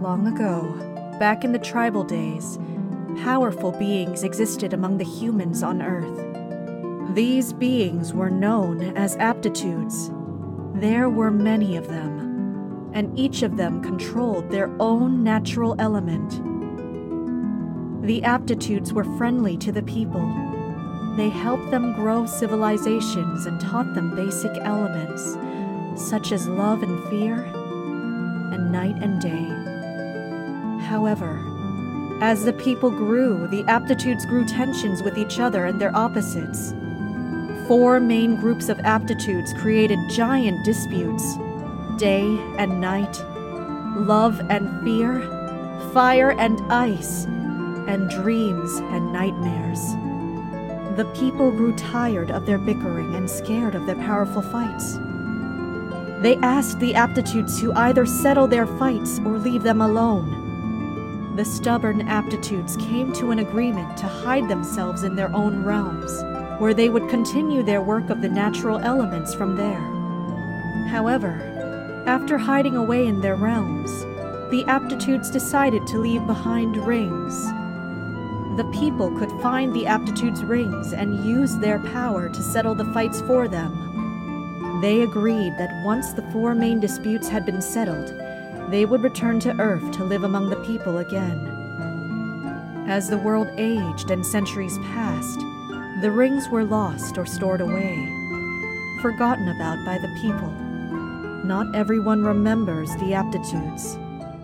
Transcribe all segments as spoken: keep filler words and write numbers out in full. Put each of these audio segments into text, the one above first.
Long ago, back in the tribal days, powerful beings existed among the humans on Earth. These beings were known as aptitudes. There were many of them, and each of them controlled their own natural element. The aptitudes were friendly to the people. They helped them grow civilizations and taught them basic elements, such as love and fear, and night and day. However, as the people grew, the aptitudes grew tensions with each other and their opposites. Four main groups of aptitudes created giant disputes: day and night, love and fear, fire and ice, and dreams and nightmares. The people grew tired of their bickering and scared of their powerful fights. They asked the aptitudes to either settle their fights or leave them alone. The stubborn aptitudes came to an agreement to hide themselves in their own realms, where they would continue their work of the natural elements from there. However, after hiding away in their realms, the aptitudes decided to leave behind rings. The people could find the aptitudes' rings and use their power to settle the fights for them. They agreed that once the four main disputes had been settled, they would return to Earth to live among the people again. As the world aged and centuries passed, the rings were lost or stored away, forgotten about by the people. Not everyone remembers the aptitudes,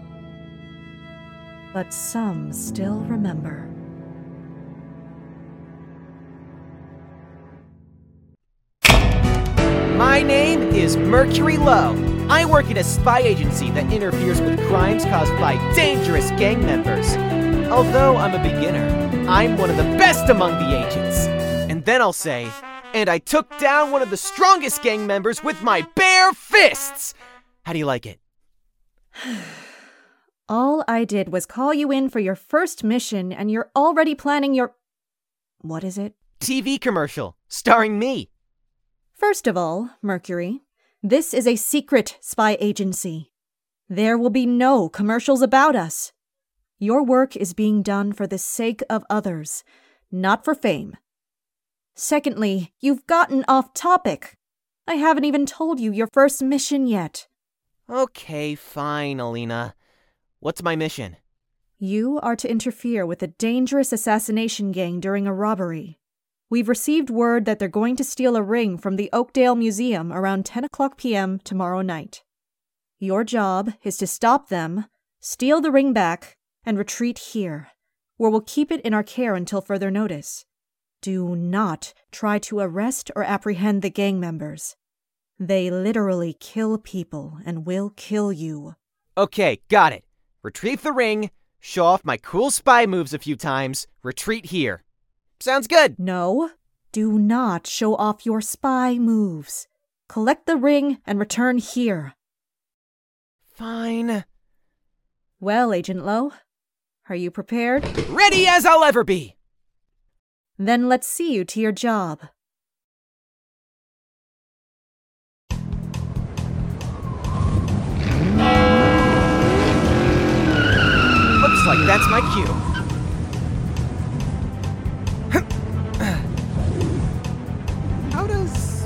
but some still remember. My name is Mercury Low. I work at a spy agency that interferes with crimes caused by dangerous gang members. Although I'm a beginner, I'm one of the best among the agents. And then I'll say, and I took down one of the strongest gang members with my bare fists! How do you like it? All I did was call you in for your first mission, and you're already planning your... What is it? T V commercial, starring me. First of all, Mercury, this is a secret spy agency. There will be no commercials about us. Your work is being done for the sake of others, not for fame. Secondly, you've gotten off topic. I haven't even told you your first mission yet. Okay, fine, Alina. What's my mission? You are to interfere with a dangerous assassination gang during a robbery. We've received word that they're going to steal a ring from the Oakdale Museum around ten o'clock p.m. tomorrow night. Your job is to stop them, steal the ring back, and retreat here, where we'll keep it in our care until further notice. Do not try to arrest or apprehend the gang members. They literally kill people and will kill you. Okay, got it. Retrieve the ring, show off my cool spy moves a few times, retreat here. Sounds good. No, do not show off your spy moves. Collect the ring and return here. Fine. Well, Agent Low, are you prepared? Ready as I'll ever be. Then let's see you to your job. Looks like that's my cue. How does...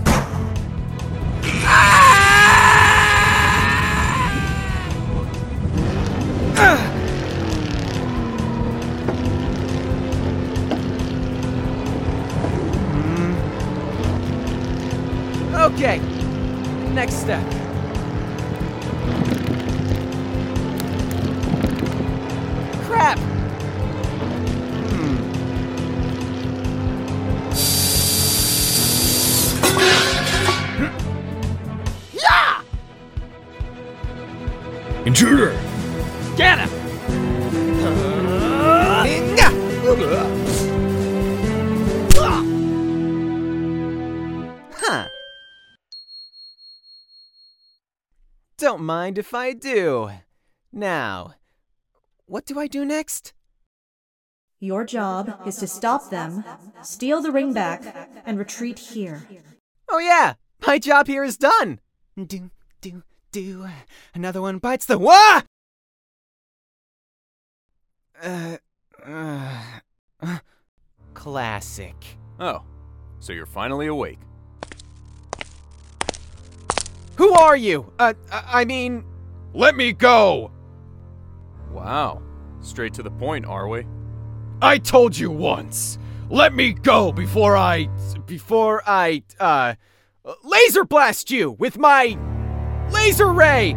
Okay, next step. Crap! Intruder! Get him! Huh. Don't mind if I do. Now, what do I do next? Your job is to stop them, steal the ring back, and retreat here. Oh yeah, my job here is done. Do, do, do. Another one bites the... Wah! Uh, uh, classic. Oh, so you're finally awake. Who are you? Uh, I I mean... Let me go! Wow, straight to the point, are we? I told you once! Let me go before I... Before I, uh... laser blast you with my... laser ray!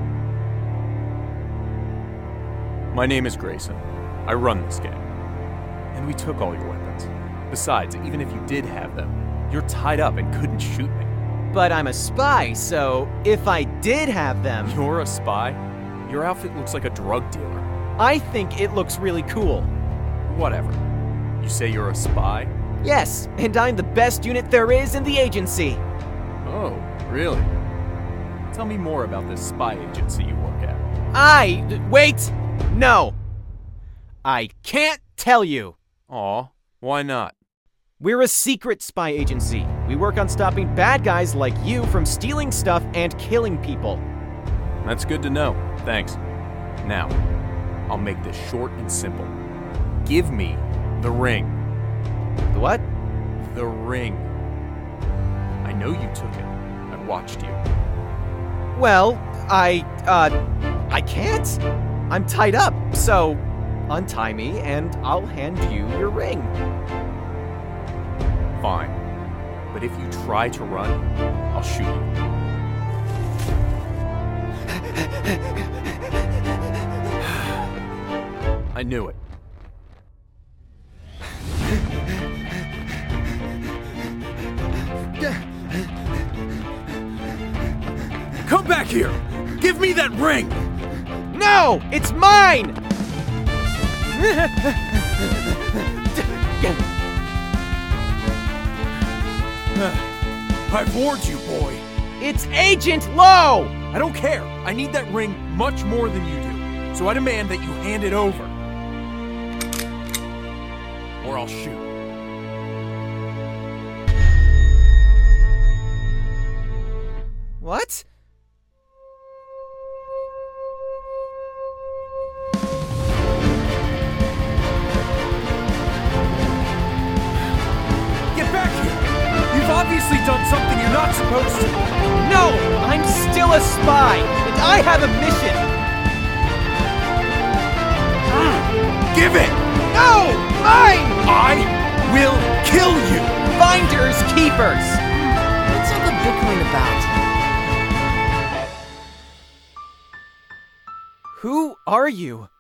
My name is Grayson. I run this gang. And we took all your weapons. Besides, even if you did have them, you're tied up and couldn't shoot me. But I'm a spy, so if I did have them... You're a spy? Your outfit looks like a drug dealer. I think it looks really cool. Whatever. You say you're a spy? Yes, and I'm the best unit there is in the agency. Oh, really? Tell me more about this spy agency you work at. I... Wait! No. I can't tell you. Aw, why not? We're a secret spy agency. We work on stopping bad guys like you from stealing stuff and killing people. That's good to know. Thanks. Now, I'll make this short and simple. Give me the ring. The what? The ring. I know you took it. I watched you. Well, I, uh, I can't. I'm tied up, so untie me and I'll hand you your ring. Fine. But if you try to run, I'll shoot you. I knew it. Come back here! Give me that ring! No! It's mine! I've warned you, boy. It's Agent Low! I don't care. I need that ring much more than you do. So I demand that you hand it over. Or I'll shoot. What? Get back here! You've obviously done something you're not supposed to. No! I'm still a spy, and I have a mission! Give it! No! Mine! I will kill you! Finders keepers! What's all the bickering about? Who are you?